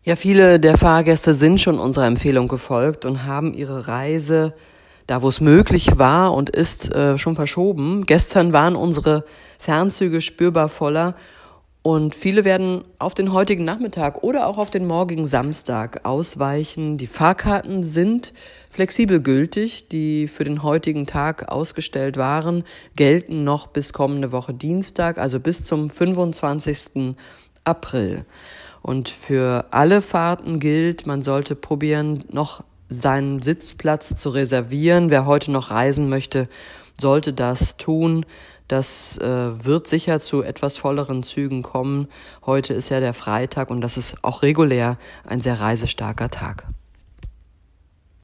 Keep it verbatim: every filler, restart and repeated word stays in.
Ja, viele der Fahrgäste sind schon unserer Empfehlung gefolgt und haben ihre Reise, da wo es möglich war und ist, äh, schon verschoben. Gestern waren unsere Fernzüge spürbar voller und viele werden auf den heutigen Nachmittag oder auch auf den morgigen Samstag ausweichen. Die Fahrkarten sind flexibel gültig, die für den heutigen Tag ausgestellt waren, gelten noch bis kommende Woche Dienstag, also bis zum fünfundzwanzigsten April. Und für alle Fahrten gilt, man sollte probieren, noch seinen Sitzplatz zu reservieren. Wer heute noch reisen möchte, sollte das tun. Das äh, wird sicher zu etwas volleren Zügen kommen. Heute ist ja der Freitag und das ist auch regulär ein sehr reisestarker Tag.